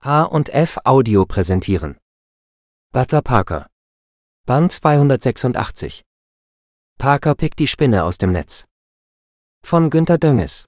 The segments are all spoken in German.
H&F Audio präsentieren. Butler Parker. Band 286. Parker pickt die Spinne aus dem Netz. Von Günter Dönges.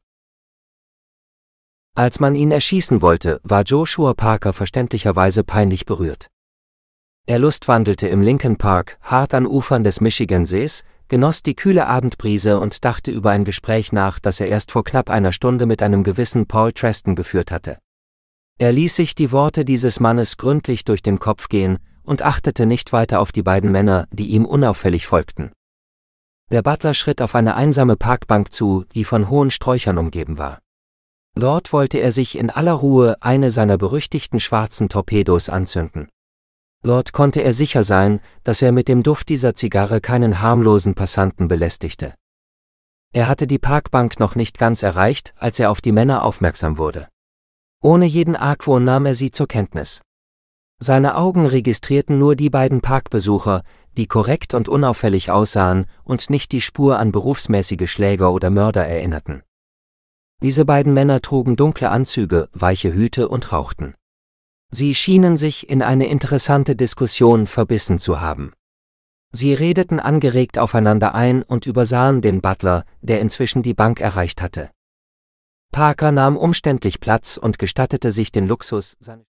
Als man ihn erschießen wollte, war Joshua Parker verständlicherweise peinlich berührt. Er lustwandelte im Lincoln Park, hart an Ufern des Michigansees, genoss die kühle Abendbrise und dachte über ein Gespräch nach, das er erst vor knapp einer Stunde mit einem gewissen Paul Treston geführt hatte. Er ließ sich die Worte dieses Mannes gründlich durch den Kopf gehen und achtete nicht weiter auf die beiden Männer, die ihm unauffällig folgten. Der Butler schritt auf eine einsame Parkbank zu, die von hohen Sträuchern umgeben war. Dort wollte er sich in aller Ruhe eine seiner berüchtigten schwarzen Torpedos anzünden. Dort konnte er sicher sein, dass er mit dem Duft dieser Zigarre keinen harmlosen Passanten belästigte. Er hatte die Parkbank noch nicht ganz erreicht, als er auf die Männer aufmerksam wurde. Ohne jeden Argwohn nahm er sie zur Kenntnis. Seine Augen registrierten nur die beiden Parkbesucher, die korrekt und unauffällig aussahen und nicht die Spur an berufsmäßige Schläger oder Mörder erinnerten. Diese beiden Männer trugen dunkle Anzüge, weiche Hüte und rauchten. Sie schienen sich in eine interessante Diskussion verbissen zu haben. Sie redeten angeregt aufeinander ein und übersahen den Butler, der inzwischen die Bank erreicht hatte. Parker nahm umständlich Platz und gestattete sich den Luxus, seine